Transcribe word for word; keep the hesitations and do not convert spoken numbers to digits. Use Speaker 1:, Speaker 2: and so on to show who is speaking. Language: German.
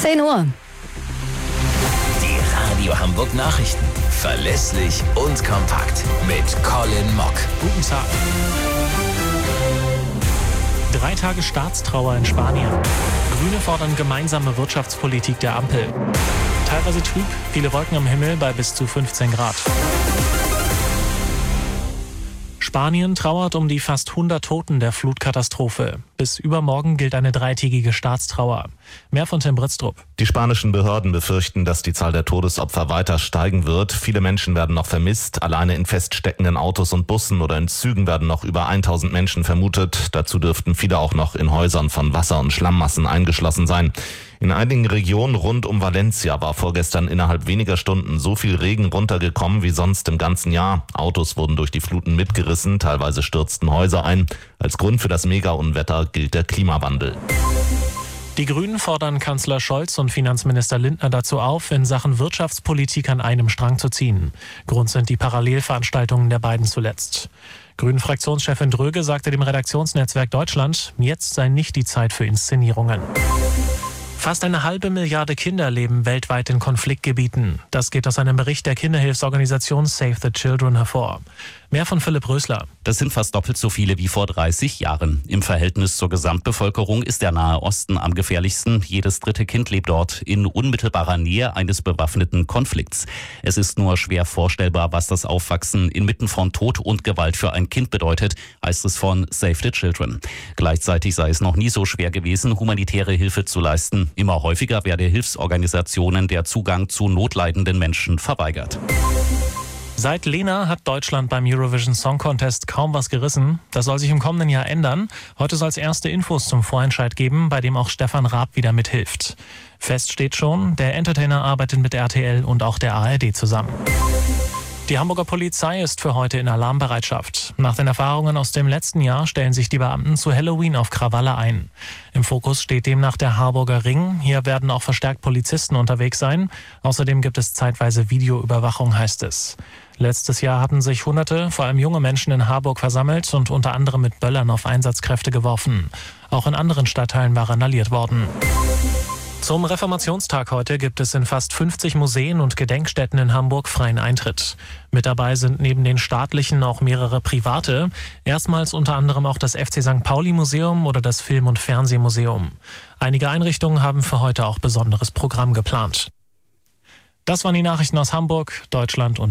Speaker 1: zehn Uhr.
Speaker 2: Die Radio Hamburg Nachrichten. Verlässlich und kompakt. Mit Colin Mock.
Speaker 3: Guten Tag. Drei Tage Staatstrauer in Spanien. Grüne fordern gemeinsame Wirtschaftspolitik der Ampel. Teilweise trüb, viele Wolken am Himmel bei bis zu fünfzehn Grad. Spanien trauert um die fast hundert Toten der Flutkatastrophe. Bis übermorgen gilt eine dreitägige Staatstrauer. Mehr von Tim Britztrup.
Speaker 4: Die spanischen Behörden befürchten, dass die Zahl der Todesopfer weiter steigen wird. Viele Menschen werden noch vermisst. Alleine in feststeckenden Autos und Bussen oder in Zügen werden noch über tausend Menschen vermutet. Dazu dürften viele auch noch in Häusern von Wasser- und Schlammmassen eingeschlossen sein. In einigen Regionen rund um Valencia war vorgestern innerhalb weniger Stunden so viel Regen runtergekommen wie sonst im ganzen Jahr. Autos wurden durch die Fluten mitgerissen, teilweise stürzten Häuser ein. Als Grund für das Mega-Unwetter gilt der Klimawandel.
Speaker 3: Die Grünen fordern Kanzler Scholz und Finanzminister Lindner dazu auf, in Sachen Wirtschaftspolitik an einem Strang zu ziehen. Grund sind die Parallelveranstaltungen der beiden zuletzt. Grünen-Fraktionschefin Dröge sagte dem Redaktionsnetzwerk Deutschland, jetzt sei nicht die Zeit für Inszenierungen. Fast eine halbe Milliarde Kinder leben weltweit in Konfliktgebieten. Das geht aus einem Bericht der Kinderhilfsorganisation Save the Children hervor. Mehr von Philipp Rösler.
Speaker 5: Das sind fast doppelt so viele wie vor dreißig Jahren. Im Verhältnis zur Gesamtbevölkerung ist der Nahe Osten am gefährlichsten. Jedes dritte Kind lebt dort in unmittelbarer Nähe eines bewaffneten Konflikts. Es ist nur schwer vorstellbar, was das Aufwachsen inmitten von Tod und Gewalt für ein Kind bedeutet, heißt es von Save the Children. Gleichzeitig sei es noch nie so schwer gewesen, humanitäre Hilfe zu leisten. Immer häufiger werde Hilfsorganisationen der Zugang zu notleidenden Menschen verweigert.
Speaker 3: Seit Lena hat Deutschland beim Eurovision Song Contest kaum was gerissen. Das soll sich im kommenden Jahr ändern. Heute soll es erste Infos zum Vorentscheid geben, bei dem auch Stefan Raab wieder mithilft. Fest steht schon, der Entertainer arbeitet mit R T L und auch der A R D zusammen. Die Hamburger Polizei ist für heute in Alarmbereitschaft. Nach den Erfahrungen aus dem letzten Jahr stellen sich die Beamten zu Halloween auf Krawalle ein. Im Fokus steht demnach der Harburger Ring. Hier werden auch verstärkt Polizisten unterwegs sein. Außerdem gibt es zeitweise Videoüberwachung, heißt es. Letztes Jahr hatten sich Hunderte, vor allem junge Menschen in Harburg versammelt und unter anderem mit Böllern auf Einsatzkräfte geworfen. Auch in anderen Stadtteilen war randaliert worden. Zum Reformationstag heute gibt es in fast fünfzig Museen und Gedenkstätten in Hamburg freien Eintritt. Mit dabei sind neben den staatlichen auch mehrere private. Erstmals unter anderem auch das F C Sankt Pauli Museum oder das Film- und Fernsehmuseum. Einige Einrichtungen haben für heute auch besonderes Programm geplant. Das waren die Nachrichten aus Hamburg, Deutschland und